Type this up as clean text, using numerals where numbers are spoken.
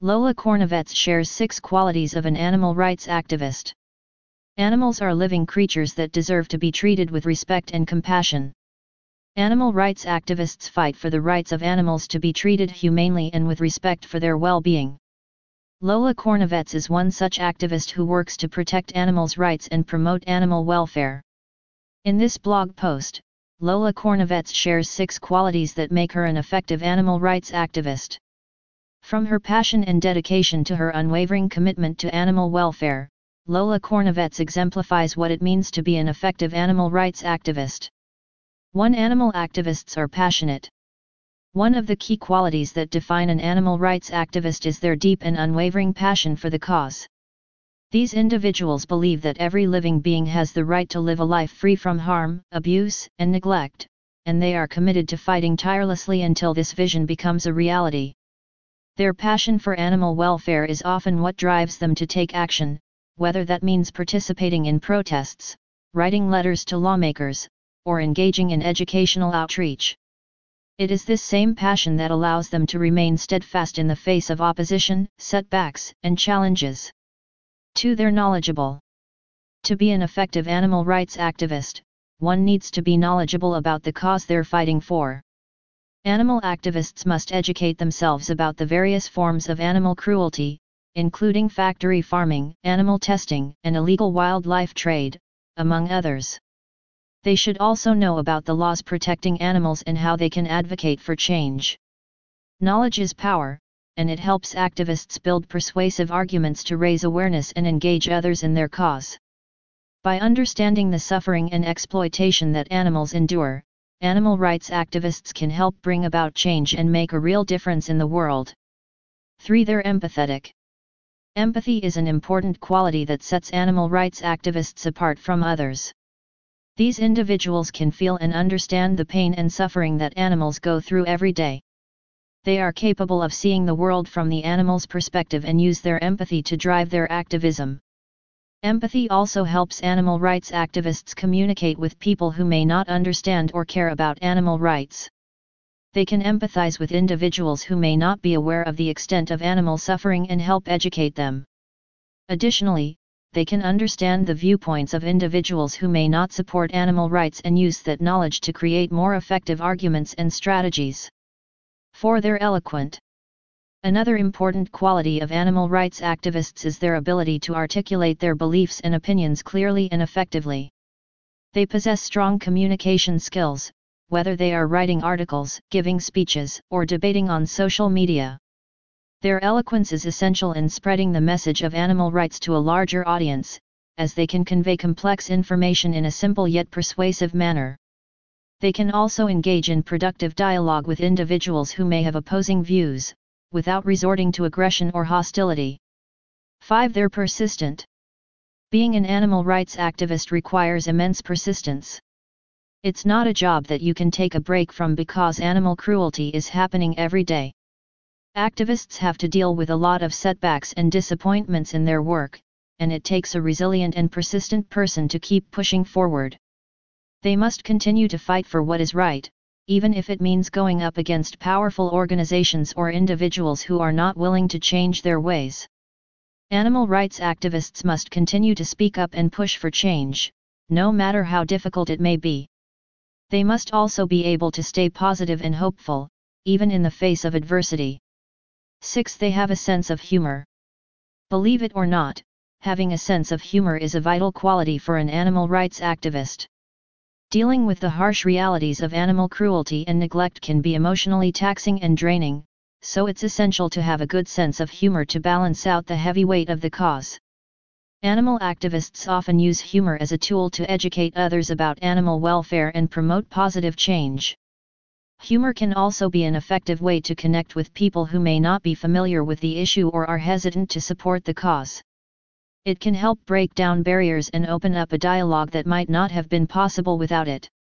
Lola Kornevets shares 6 qualities of an animal rights activist. Animals are living creatures that deserve to be treated with respect and compassion. Animal rights activists fight for the rights of animals to be treated humanely and with respect for their well-being. Lola Kornevets is one such activist who works to protect animals' rights and promote animal welfare. In this blog post, Lola Kornevets shares 6 qualities that make her an effective animal rights activist. From her passion and dedication to her unwavering commitment to animal welfare, Lola Kornevets exemplifies what it means to be an effective animal rights activist. 1. Animal activists are passionate. One of the key qualities that define an animal rights activist is their deep and unwavering passion for the cause. These individuals believe that every living being has the right to live a life free from harm, abuse, and neglect, and they are committed to fighting tirelessly until this vision becomes a reality. Their passion for animal welfare is often what drives them to take action, whether that means participating in protests, writing letters to lawmakers, or engaging in educational outreach. It is this same passion that allows them to remain steadfast in the face of opposition, setbacks, and challenges. 2. They're knowledgeable. To be an effective animal rights activist, one needs to be knowledgeable about the cause they're fighting for. Animal activists must educate themselves about the various forms of animal cruelty, including factory farming, animal testing, and illegal wildlife trade, among others. They should also know about the laws protecting animals and how they can advocate for change. Knowledge is power, and it helps activists build persuasive arguments to raise awareness and engage others in their cause. By understanding the suffering and exploitation that animals endure, animal rights activists can help bring about change and make a real difference in the world. 3. They're empathetic. Empathy is an important quality that sets animal rights activists apart from others. These individuals can feel and understand the pain and suffering that animals go through every day. They are capable of seeing the world from the animal's perspective and use their empathy to drive their activism. Empathy also helps animal rights activists communicate with people who may not understand or care about animal rights. They can empathize with individuals who may not be aware of the extent of animal suffering and help educate them. Additionally, they can understand the viewpoints of individuals who may not support animal rights and use that knowledge to create more effective arguments and strategies. 4. They're eloquent. Another important quality of animal rights activists is their ability to articulate their beliefs and opinions clearly and effectively. They possess strong communication skills, whether they are writing articles, giving speeches, or debating on social media. Their eloquence is essential in spreading the message of animal rights to a larger audience, as they can convey complex information in a simple yet persuasive manner. They can also engage in productive dialogue with individuals who may have opposing views, without resorting to aggression or hostility. 5. They're persistent. Being an animal rights activist requires immense persistence. It's not a job that you can take a break from because animal cruelty is happening every day. Activists have to deal with a lot of setbacks and disappointments in their work, and it takes a resilient and persistent person to keep pushing forward. They must continue to fight for what is right, even if it means going up against powerful organizations or individuals who are not willing to change their ways. Animal rights activists must continue to speak up and push for change, no matter how difficult it may be. They must also be able to stay positive and hopeful, even in the face of adversity. 6. They have a sense of humor. Believe it or not, having a sense of humor is a vital quality for an animal rights activist. Dealing with the harsh realities of animal cruelty and neglect can be emotionally taxing and draining, so it's essential to have a good sense of humor to balance out the heavy weight of the cause. Animal activists often use humor as a tool to educate others about animal welfare and promote positive change. Humor can also be an effective way to connect with people who may not be familiar with the issue or are hesitant to support the cause. It can help break down barriers and open up a dialogue that might not have been possible without it.